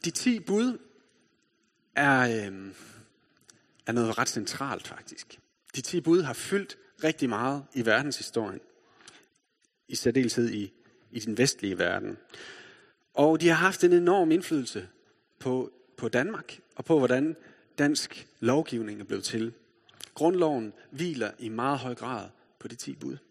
De 10 bud er noget ret centralt faktisk. De 10 bud har fyldt rigtig meget i verdenshistorien. I særdeleshed i den vestlige verden. Og de har haft en enorm indflydelse på Danmark og på, hvordan dansk lovgivning er blevet til. Grundloven hviler i meget høj grad på de 10 bud.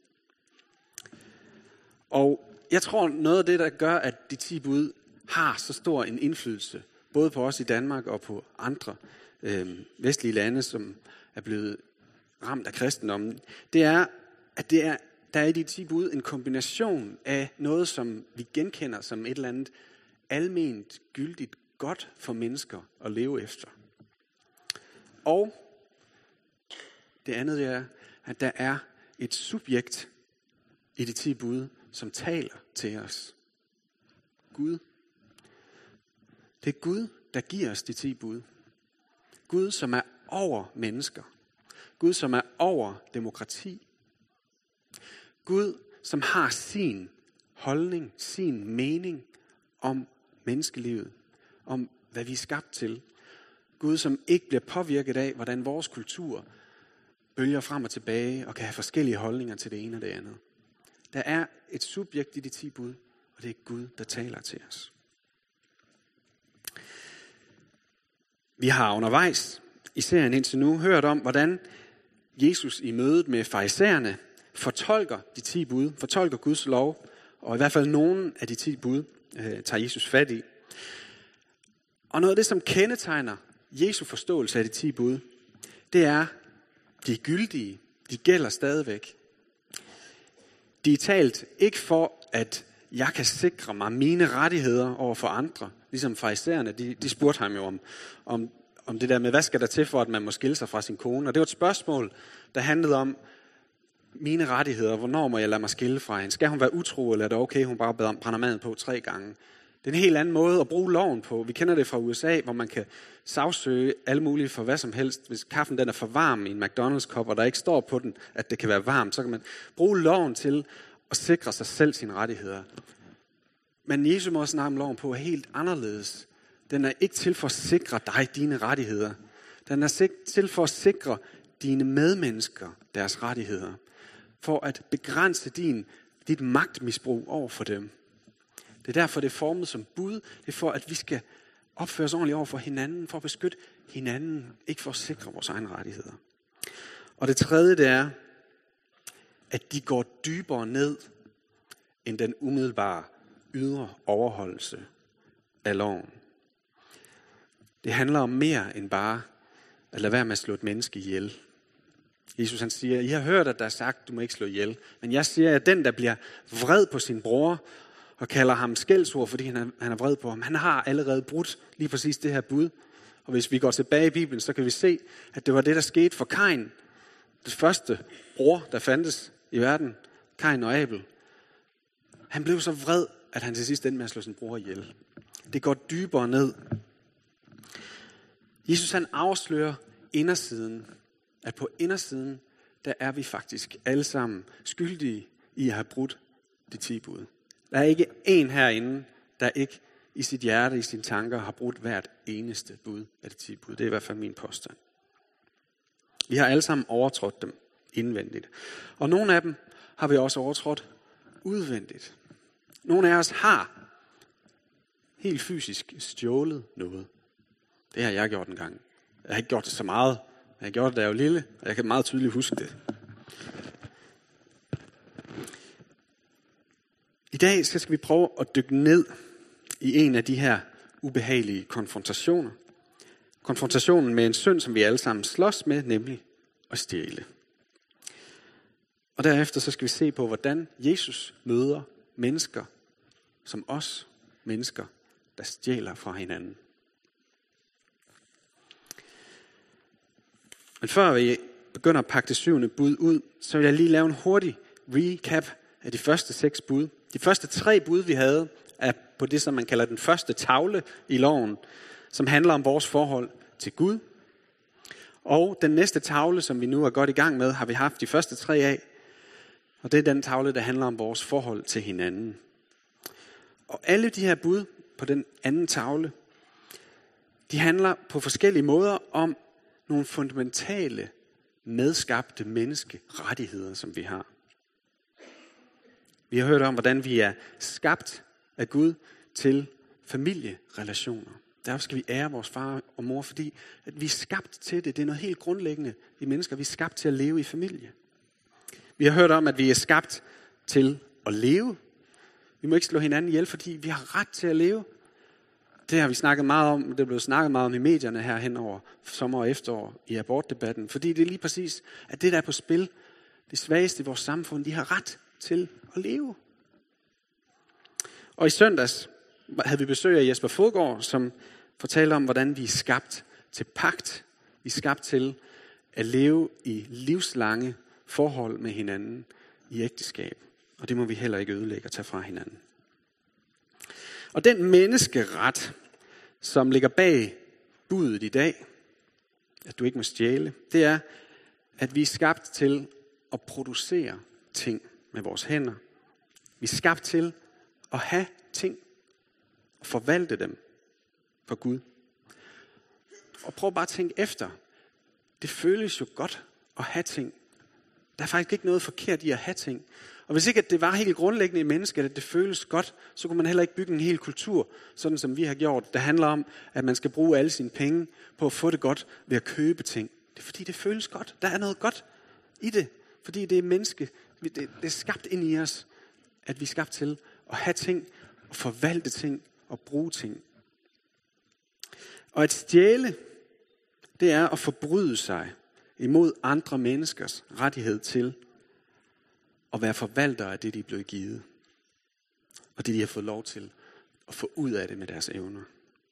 Og jeg tror, noget af det, der gør, at de 10 bud har så stor en indflydelse, både på os i Danmark og på andre vestlige lande, som er blevet ramt af kristendommen, det er, at der er i de 10 bud en kombination af noget, som vi genkender som et eller andet alment gyldigt godt for mennesker at leve efter. Og det andet er, at der er et subjekt i de 10 bud, som taler til os. Gud. Det er Gud, der giver os de 10 bud. Gud, som er over mennesker. Gud, som er over demokrati. Gud, som har sin holdning, sin mening om menneskelivet, om hvad vi er skabt til. Gud, som ikke bliver påvirket af, hvordan vores kultur bølger frem og tilbage og kan have forskellige holdninger til det ene og det andet. Der er et subjekt i de 10 bud, og det er Gud, der taler til os. Vi har undervejs i serien indtil nu hørt om, hvordan Jesus i mødet med farisæerne fortolker de 10 bud, fortolker Guds lov, og i hvert fald nogen af de 10 bud tager Jesus fat i. Og noget af det, som kendetegner Jesu forståelse af de 10 bud, det er, de er gyldige, de gælder stadigvæk. De er talt ikke for, at jeg kan sikre mig mine rettigheder over for andre, ligesom farisæerne, de spurgte ham jo om det der med, hvad skal der til for, at man må skille sig fra sin kone? Og det var et spørgsmål, der handlede om mine rettigheder. Hvornår må jeg lade mig skille fra hende? Skal hun være utro, eller er det okay, hun bare brænder maden på 3 gange? Det er en helt anden måde at bruge loven på. Vi kender det fra USA, hvor man kan sagsøge alle mulige for hvad som helst. Hvis kaffen den er for varm i en McDonald's-kop, og der ikke står på den, at det kan være varmt, så kan man bruge loven til at sikre sig selv sine rettigheder. Men Jesu måde at snakke om loven på er helt anderledes. Den er ikke til for at sikre dig dine rettigheder. Den er til for at sikre dine medmennesker deres rettigheder. For at begrænse dit magtmisbrug over for dem. Det er derfor, det er formet som bud. Det er for, at vi skal opføre os ordentligt over for hinanden, for at beskytte hinanden, ikke for at sikre vores egne rettigheder. Og det tredje, det er, at de går dybere ned end den umiddelbare ydre overholdelse af loven. Det handler om mere end bare at lade være med at slå et menneske ihjel. Jesus han siger, I har hørt, at der er sagt, du må ikke slå ihjel. Men jeg siger, at den, der bliver vred på sin bror, og kalder ham skældsord, fordi han er vred på ham, han har allerede brudt lige præcis det her bud. Og hvis vi går tilbage i Bibelen, så kan vi se, at det var det, der skete for Kain. Det første bror, der fandtes i verden, Kain og Abel. Han blev så vred, at han til sidst endte med at slå sin bror ihjel. Det går dybere ned. Jesus han afslører indersiden, at på indersiden, der er vi faktisk alle sammen skyldige i at have brudt de 10 bud. Der er ikke en herinde, der ikke i sit hjerte, i sine tanker, har brudt hvert eneste bud af de 10 bud. Det er i hvert fald min påstand. Vi har alle sammen overtrådt dem indvendigt. Og nogle af dem har vi også overtrådt udvendigt. Nogle af os har helt fysisk stjålet noget. Det har jeg gjort en gang. Jeg har ikke gjort det så meget. Jeg har gjort det, da jeg var lille, og jeg kan meget tydeligt huske det. I dag skal vi prøve at dykke ned i en af de her ubehagelige konfrontationer. Konfrontationen med en synd, som vi alle sammen slås med, nemlig at stjæle. Og derefter så skal vi se på, hvordan Jesus møder mennesker som os, mennesker, der stjæler fra hinanden. Men før vi begynder at pakke det 7. bud ud, så vil jeg lige lave en hurtig recap af de første 6 bud. De første 3 bud, vi havde, er på det, som man kalder den første tavle i loven, som handler om vores forhold til Gud. Og den næste tavle, som vi nu er godt i gang med, har vi haft de første 3 af. Og det er den tavle, der handler om vores forhold til hinanden. Og alle de her bud på den anden tavle, De handler på forskellige måder om nogle fundamentale, medskabte menneskerettigheder, som vi har. Vi har hørt om, hvordan vi er skabt af Gud til familierelationer. Derfor skal vi ære vores far og mor, fordi at vi er skabt til det. Det er noget helt grundlæggende i mennesker. Vi er skabt til at leve i familie. Vi har hørt om, at vi er skabt til at leve. Vi må ikke slå hinanden ihjel, fordi vi har ret til at leve. Det har vi snakket meget om. Det er blevet snakket meget om i medierne her hen over sommer og efterår i abortdebatten. Fordi det er lige præcis, at det der er på spil, det svageste i vores samfund, de har ret til at leve. Og i søndags havde vi besøg af Jesper Fodgaard, som fortalte om, hvordan vi er skabt til pagt. Vi er skabt til at leve i livslange forhold med hinanden i ægteskab. Og det må vi heller ikke ødelægge og tage fra hinanden. Og den menneskeret, som ligger bag budet i dag, at du ikke må stjæle, det er, at vi er skabt til at producere ting med vores hænder. Vi er skabt til at have ting og forvalte dem for Gud. Og prøv bare at tænke efter. Det føles jo godt at have ting. Der er faktisk ikke noget forkert i at have ting. Og hvis ikke at det var helt grundlæggende i mennesket, at det føles godt, så kunne man heller ikke bygge en hel kultur, sådan som vi har gjort. Det handler om, at man skal bruge alle sine penge på at få det godt ved at købe ting. Det er fordi, det føles godt. Der er noget godt i det. Fordi det er menneske. Det er skabt ind i os, at vi er skabt til at have ting, og forvalte ting, og bruge ting. Og at stjæle, det er at forbryde sig imod andre menneskers rettighed til at være forvalter af det, de er blevet givet. Og det, de har fået lov til at få ud af det med deres evner.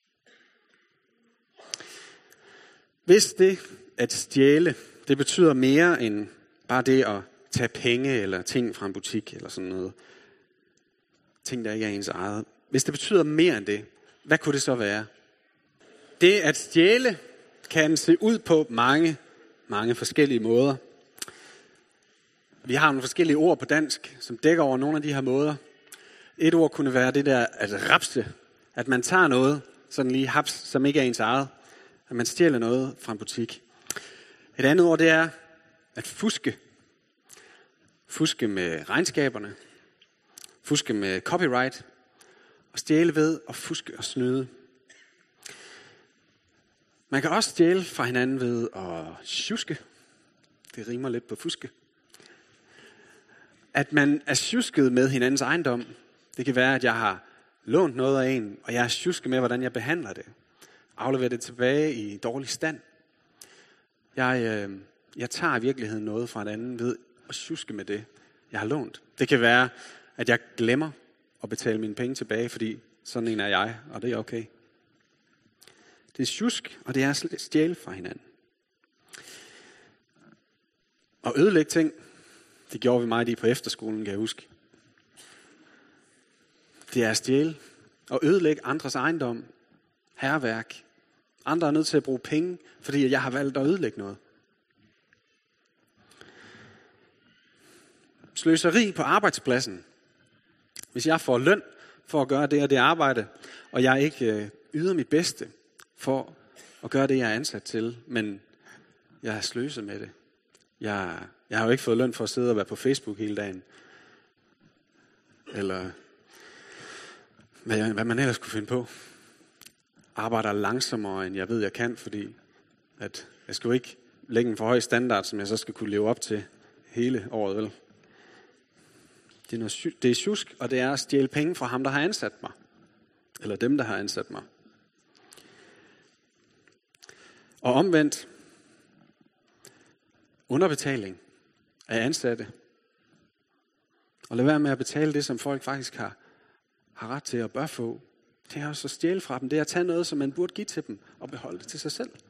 Hvis det at stjæle, det betyder mere end bare det at tage penge eller ting fra en butik eller sådan noget. Ting, der ikke er ens eget. Hvis det betyder mere end det, hvad kunne det så være? Det at stjæle kan se ud på mange forskellige måder. Vi har nogle forskellige ord på dansk, som dækker over nogle af de her måder. Et ord kunne være det der at rapse. At man tager noget, sådan lige haps, som ikke er ens eget. At man stjæler noget fra en butik. Et andet ord, det er at fuske. Fuske med regnskaberne. Fuske med copyright. Og stjæle ved at fuske og snyde. Man kan også stjæle fra hinanden ved at sjuske. Det rimer lidt på fuske. At man er sjusket med hinandens ejendom. Det kan være, at jeg har lånt noget af en, og jeg er sjusket med, hvordan jeg behandler det. Afleverer det tilbage i dårlig stand. Jeg tager i virkeligheden noget fra en anden ved at sjuske med det, jeg har lånt. Det kan være, at jeg glemmer at betale mine penge tilbage, fordi sådan en er jeg, og det er okay. Det er sjusk, og det er at stjæle fra hinanden. Og ødelægge ting, det gjorde vi meget i på efterskolen, kan jeg huske. Det er at stjæle og ødelægge andres ejendom, hærværk. Andre er nødt til at bruge penge, fordi jeg har valgt at ødelægge noget. Sløseri på arbejdspladsen. Hvis jeg får løn for at gøre det og det arbejde, og jeg ikke yder mit bedste for at gøre det, jeg er ansat til, men jeg har sløset med det. Jeg har jo ikke fået løn for at sidde og være på Facebook hele dagen. Eller hvad man ellers kunne finde på. Arbejder langsommere, end jeg ved, jeg kan, fordi at jeg skal jo ikke lægge en for høj standard, som jeg så skal kunne leve op til hele året, vel? Det er sjusk, og det er at stjæle penge fra ham, der har ansat mig. Eller dem, der har ansat mig. Og omvendt, underbetaling af ansatte. Og lad være med at betale det, som folk faktisk har ret til at bør få. Det er også at stjæle fra dem. Det er at tage noget, som man burde give til dem, og beholde det til sig selv.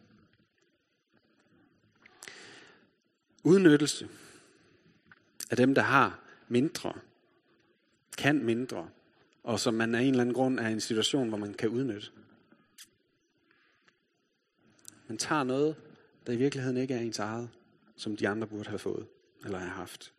Udnyttelse af dem, der har mindre, kan mindre, og som man af en eller anden grund er i en situation, hvor man kan udnytte. Man tager noget, der i virkeligheden ikke er ens eget, som de andre burde have fået, eller have haft.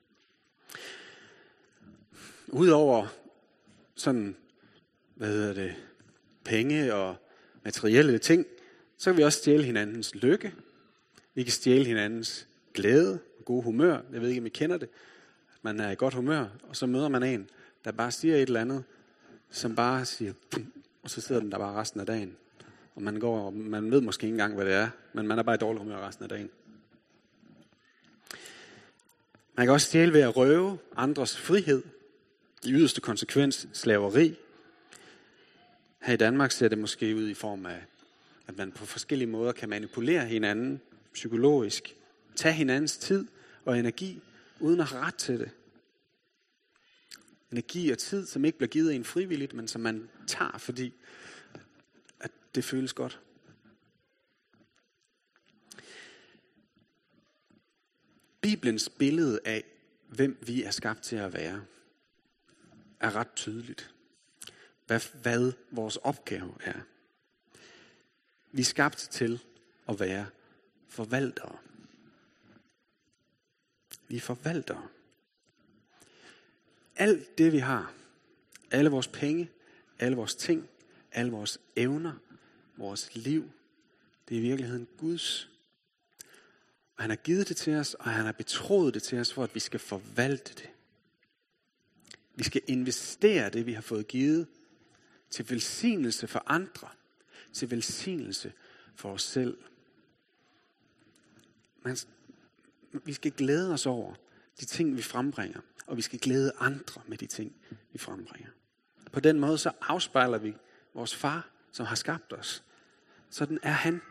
Udover sådan, penge og materielle ting, så kan vi også stjæle hinandens lykke. Vi kan stjæle hinandens glæde og gode humør. Jeg ved ikke, om I kender det. Man er i godt humør, og så møder man en, der bare siger et eller andet, som bare siger, og så sidder den der bare resten af dagen. Og man går, og man ved måske ikke engang, hvad det er, men man er bare i dårlig humør resten af dagen. Man kan også stjæle ved at røve andres frihed. I yderste konsekvens slaveri. Her i Danmark ser det måske ud i form af, at man på forskellige måder kan manipulere hinanden psykologisk. Tage hinandens tid og energi, uden at have ret til det. Energi og tid, som ikke bliver givet en frivilligt, men som man tager, fordi at det føles godt. Bibelens billede af, hvem vi er skabt til at være, er ret tydeligt. Hvad vores opgave er. Vi er skabt til at være forvaltere. Vi er forvaltere. Alt det vi har, alle vores penge, alle vores ting, alle vores evner, vores liv, det er i virkeligheden Guds. Og han har givet det til os, og han har betroet det til os, for at vi skal forvalte det. Vi skal investere det, vi har fået givet, til velsignelse for andre, til velsignelse for os selv. Vi skal glæde os over de ting, vi frembringer, og vi skal glæde andre med de ting, vi frembringer. På den måde så afspejler vi vores far, som har skabt os. Sådan er han.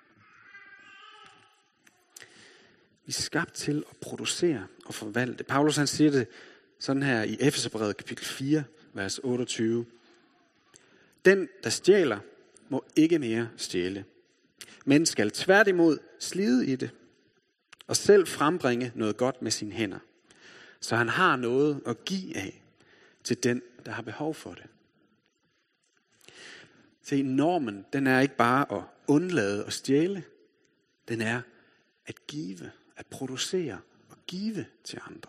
Vi er skabt til at producere og forvalte. Paulus han siger det sådan her i Efeserbrevet kapitel 4, vers 28. Den, der stjæler, må ikke mere stjæle, men skal tværtimod slide i det, og selv frembringe noget godt med sine hænder, så han har noget at give af til den, der har behov for det. Se, normen, den er ikke bare at undlade at stjæle, den er at give, at producere og give til andre.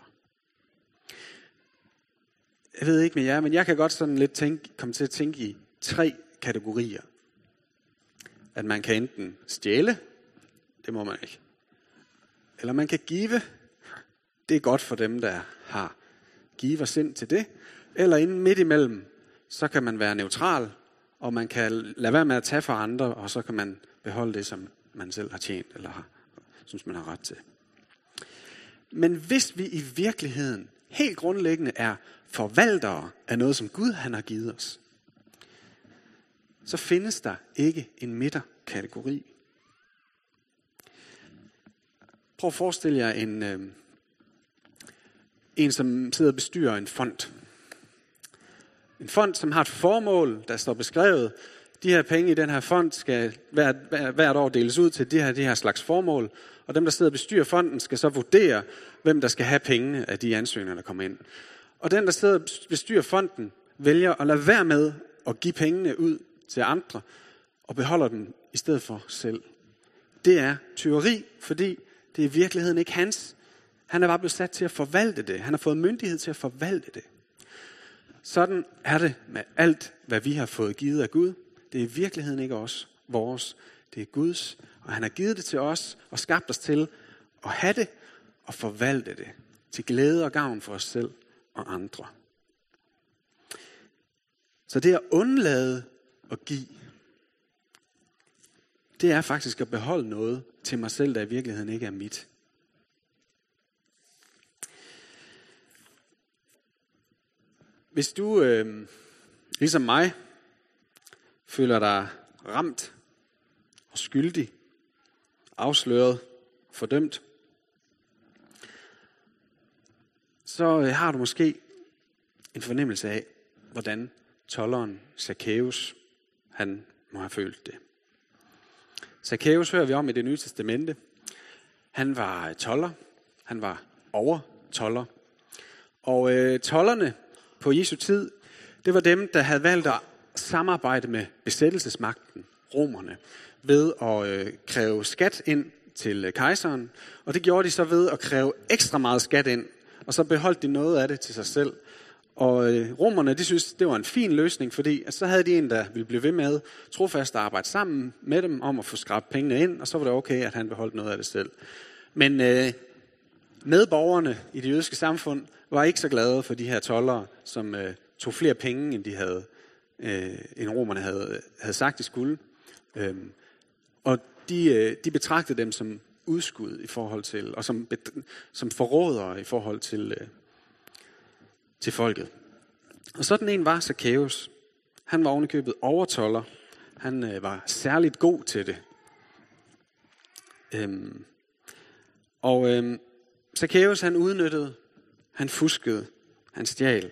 Jeg ved ikke med jer, men jeg kan godt sådan lidt komme til at tænke i 3 kategorier. At man kan enten stjæle, det må man ikke. Eller man kan give, det er godt for dem, der har giversind til det. Eller inden midt imellem, så kan man være neutral, og man kan lade være med at tage fra andre, og så kan man beholde det, som man selv har tjent, eller synes man har ret til. Men hvis vi i virkeligheden helt grundlæggende er forvaltere af noget, som Gud han har givet os, så findes der ikke en midterkategori. Prøv at forestille jer en som sidder og bestyrer en fond. En fond, som har et formål, der står beskrevet. De her penge i den her fond skal hvert år deles ud til de her slags formål. Og dem, der sidder og bestyrer fonden, skal så vurdere, hvem der skal have pengene af de ansøgninger, der kommer ind. Og den, der sidder og bestyrer fonden, vælger at lade være med at give pengene ud til andre, og beholder dem i stedet for selv. Det er tyveri, fordi det er i virkeligheden ikke hans. Han er bare blevet sat til at forvalte det. Han har fået myndighed til at forvalte det. Sådan er det med alt, hvad vi har fået givet af Gud. Det er i virkeligheden ikke vores. Det er Guds, og han har givet det til os og skabt os til at have det og forvalte det til glæde og gavn for os selv og andre. Så det at undlade at give, det er faktisk at beholde noget til mig selv, der i virkeligheden ikke er mit. Hvis du, ligesom mig, føler dig ramt og skyldig, afsløret, fordømt, så har du måske en fornemmelse af, hvordan tolderen Zacchaeus, han må have følt det. Zacchaeus hører vi om i Det Nye Testamente. Han var tolder. Han var overtolder. Og tolderne på Jesu tid, det var dem, der havde valgt at samarbejde med besættelsesmagten, romerne, ved at kræve skat ind til kejseren. Og det gjorde de så ved at kræve ekstra meget skat ind, og så beholdt de noget af det til sig selv. Og romerne, de synes, det var en fin løsning, fordi at så havde de en, der ville blive ved med trofast at arbejde sammen med dem om at få skrabt pengene ind, og så var det okay, at han beholdt noget af det selv. Men medborgerne i det jødiske samfund var ikke så glade for de her toldere, som tog flere penge, end romerne havde sagt, de skulle. Og de betragtede dem som udskud i forhold til, og som forrådere i forhold til folket. Og sådan en var Zakæus. Han var ovenikøbet overtolder. Han var særligt god til det. Zakæus, han udnyttede, han fuskede, han stjal.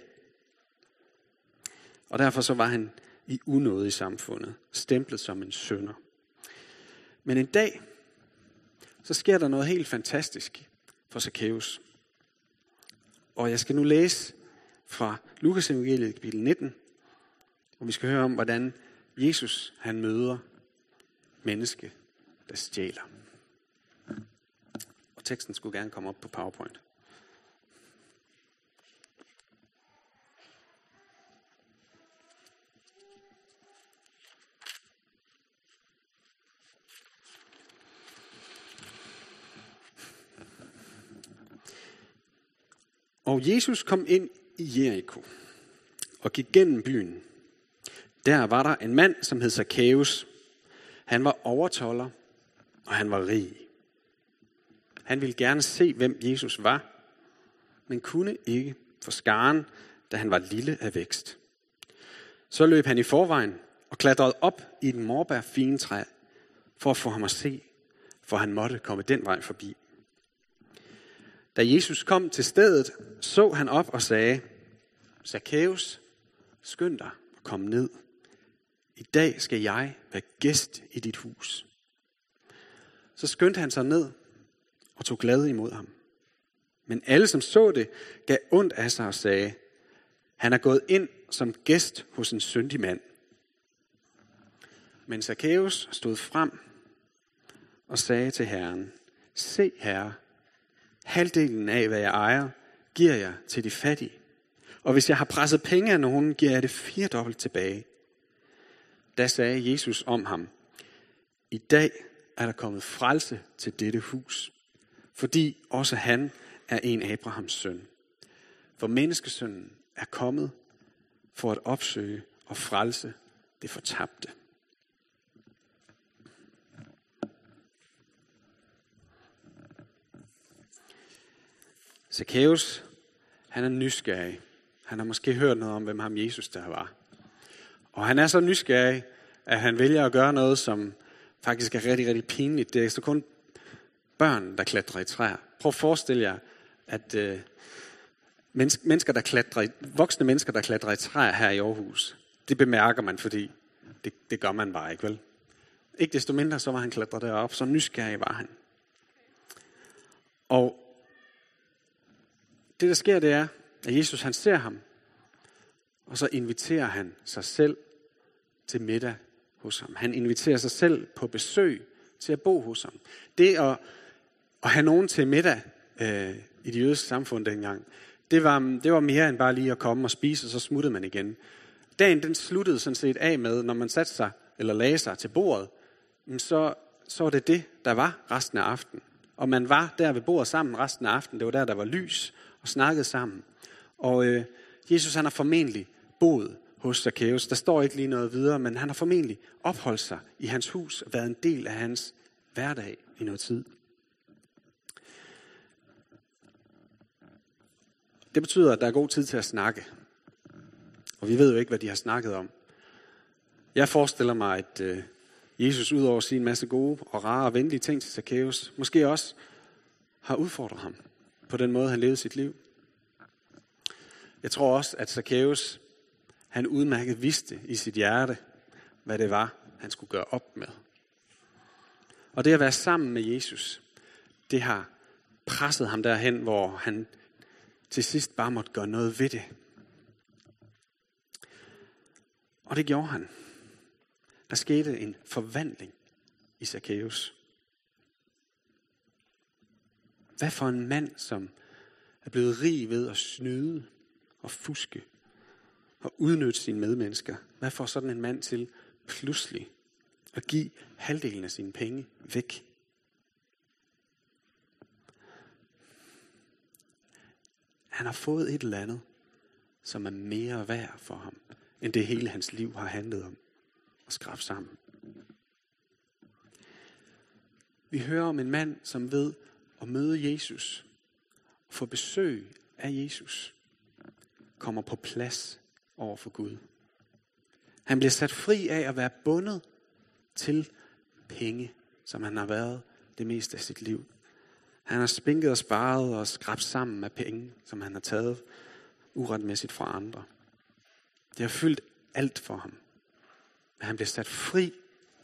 Og derfor så var han i unåde i samfundet, stemplet som en synder. Men en dag, så sker der noget helt fantastisk for Zakæus. Og jeg skal nu læse fra Lukas evangeliet kapitel 19, hvor vi skal høre om, hvordan Jesus han møder menneske, der stjæler. Og teksten skulle gerne komme op på PowerPoint. Og Jesus kom ind i Jericho og gik gennem byen. Der var der en mand, som hed Zakæus. Han var overtolder, og han var rig. Han ville gerne se, hvem Jesus var, men kunne ikke for skaren, da han var lille af vækst. Så løb han i forvejen og klatrede op i et morbærfigentræ for at få ham at se, for han måtte komme den vej forbi. Da Jesus kom til stedet, så han op og sagde, Zakæus, skynd dig og kom ned. I dag skal jeg være gæst i dit hus. Så skyndte han sig ned og tog glad imod ham. Men alle, som så det, gav ondt af sig og sagde, han er gået ind som gæst hos en syndig mand. Men Zakæus stod frem og sagde til Herren, se Herre, halvdelen af, hvad jeg ejer, giver jeg til de fattige. Og hvis jeg har presset penge af nogen, giver jeg det 4 tilbage. Da sagde Jesus om ham, i dag er der kommet frelse til dette hus, fordi også han er en Abrahams søn. For menneskesønnen er kommet for at opsøge og frelse det fortabte. Zakæus, han er nysgerrig. Han har måske hørt noget om, hvem ham Jesus der var. Og han er så nysgerrig, at han vælger at gøre noget, som faktisk er rigtig, rigtig pinligt. Det er så kun børn, der klatrer i træer. Prøv at forestille jer, at voksne mennesker, der klatrer i træer her i Aarhus, det bemærker man, fordi det gør man bare ikke, vel? Ikke desto mindre, så var han klatret derop, så nysgerrig var han. Og det, der sker, det er, at Jesus han ser ham, og så inviterer han sig selv til middag hos ham. Han inviterer sig selv på besøg til at bo hos ham. Det at have nogen til middag i det jødiske samfund dengang, det var mere end bare lige at komme og spise, og så smuttede man igen. Dagen den sluttede sådan set af med, når man satte sig eller lagde sig til bordet, så var det, der var resten af aftenen. Og man var der ved bordet sammen resten af aftenen. Det var der var lys og snakkede sammen. Og Jesus han har formentlig boet hos Zakæus. Der står ikke lige noget videre, men han har formentlig opholdt sig i hans hus og været en del af hans hverdag i noget tid. Det betyder, at der er god tid til at snakke. Og vi ved jo ikke, hvad de har snakket om. Jeg forestiller mig, at Jesus udover at sige en masse gode og rare og venlige ting til Zakæus, måske også har udfordret ham på den måde, han levede sit liv. Jeg tror også, at Zakæus, han udmærket vidste i sit hjerte, hvad det var, han skulle gøre op med. Og det at være sammen med Jesus, det har presset ham derhen, hvor han til sidst bare måtte gøre noget ved det. Og det gjorde han. Der skete en forvandling i Zakæus. Hvad for en mand, som er blevet rig ved at snyde og fuske og udnytte sine medmennesker. Hvad får sådan en mand til pludselig at give halvdelen af sine penge væk? Han har fået et eller andet, som er mere værd for ham, end det hele hans liv har handlet om at skrabe sammen. Vi hører om en mand, som ved at møde Jesus, og få besøg af Jesus, kommer på plads over for Gud. Han bliver sat fri af at være bundet til penge, som han har været det meste af sit liv. Han har spinket og sparet og skrabt sammen med penge, som han har taget uretmæssigt fra andre. Det har fyldt alt for ham. Men han bliver sat fri.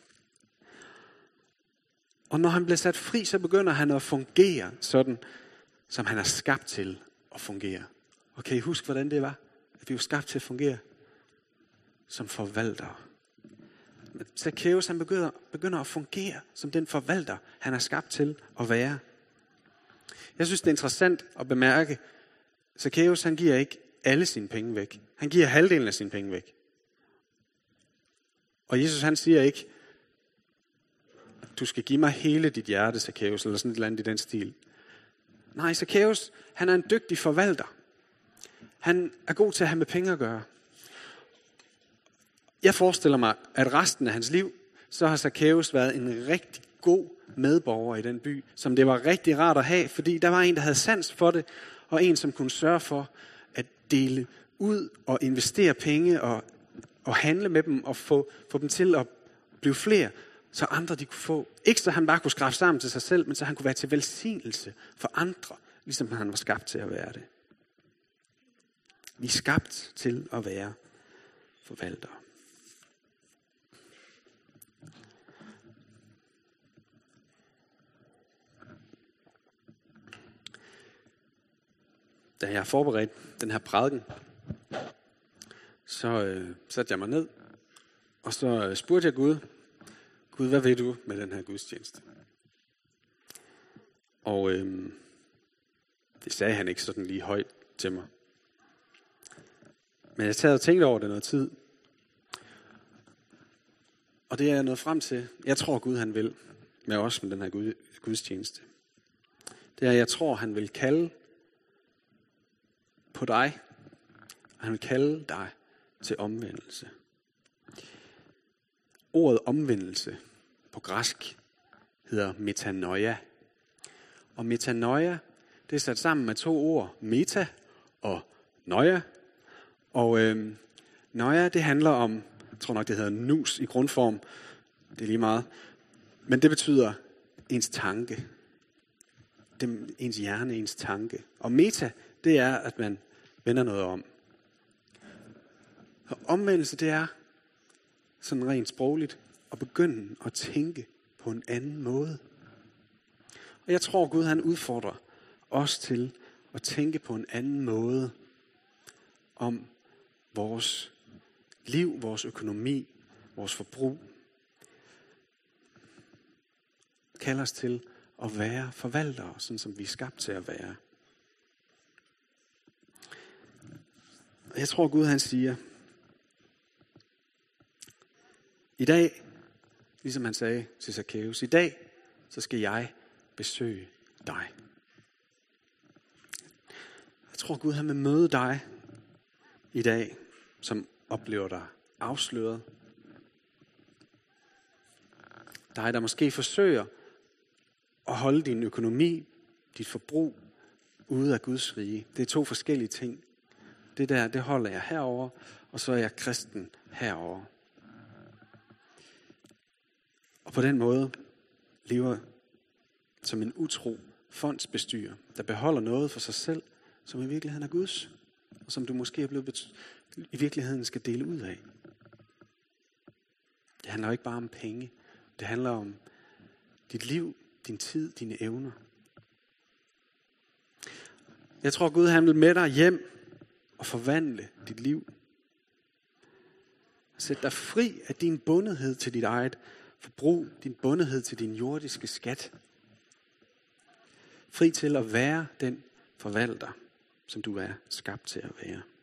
Og når han bliver sat fri, så begynder han at fungere sådan, som han er skabt til at fungere. Og kan I huske, hvordan det var? At vi var skabt til at fungere som forvaltere. Zakæus, han begynder at fungere som den forvalter, han er skabt til at være. Jeg synes, det er interessant at bemærke, Zakæus, han giver ikke alle sine penge væk. Han giver halvdelen af sine penge væk. Og Jesus, han siger ikke, du skal give mig hele dit hjerte, Zakæus, eller sådan et eller andet i den stil. Nej, Zakæus, han er en dygtig forvalter. Han er god til at have med penge at gøre. Jeg forestiller mig, at resten af hans liv, så har Zakæus været en rigtig god medborger i den by, som det var rigtig rart at have, fordi der var en, der havde sans for det, og en, som kunne sørge for at dele ud og investere penge og handle med dem og få dem til at blive flere, så andre de kunne få. Ikke så han bare kunne skrabe sammen til sig selv, men så han kunne være til velsignelse for andre, ligesom han var skabt til at være det. Vi er skabt til at være forvaltere. Da jeg forberedte den her prædiken, så satte jeg mig ned, og så spurgte jeg Gud, hvad vil du med den her gudstjeneste? Og det sagde han ikke sådan lige højt til mig. Men jeg havde og tænkt over det noget tid. Og det er jeg nået frem til. Jeg tror Gud han vil med os med den her gudstjeneste. Det er, jeg tror han vil kalde på dig. Og han vil kalde dig til omvendelse. Ordet omvendelse på græsk hedder metanoia. Og metanoia, det er sat sammen med to ord, meta og noia. Og noia, det handler om, jeg tror nok det hedder nus i grundform, det er lige meget. Men det betyder ens tanke. Ens hjerne, ens tanke. Og meta, det er, at man vender noget om. Og omvendelse, det er sådan rent sprogligt at begynde at tænke på en anden måde. Og jeg tror, Gud han udfordrer os til at tænke på en anden måde om vores liv, vores økonomi, vores forbrug. Kalder os til at være forvaltere, sådan som vi er skabt til at være. Og jeg tror, Gud han siger, i dag, ligesom han sagde til Zakæus, i dag, så skal jeg besøge dig. Jeg tror, Gud han vil møde dig i dag, som oplever dig afsløret. Dig, der måske forsøger at holde din økonomi, dit forbrug, ude af Guds rige. Det er to forskellige ting. Det der, det holder jeg herover, og så er jeg kristen herover. Og på den måde lever som en utro fondsbestyrer, der beholder noget for sig selv, som i virkeligheden er Guds, og som du måske er blevet i virkeligheden skal dele ud af. Det handler jo ikke bare om penge. Det handler om dit liv, din tid, dine evner. Jeg tror, Gud han vil med dig hjem og forvandle dit liv. Sæt dig fri af din bundethed til dit eget forbrug, din bundethed til din jordiske skat. Fri til at være den forvalter, som du er skabt til at være.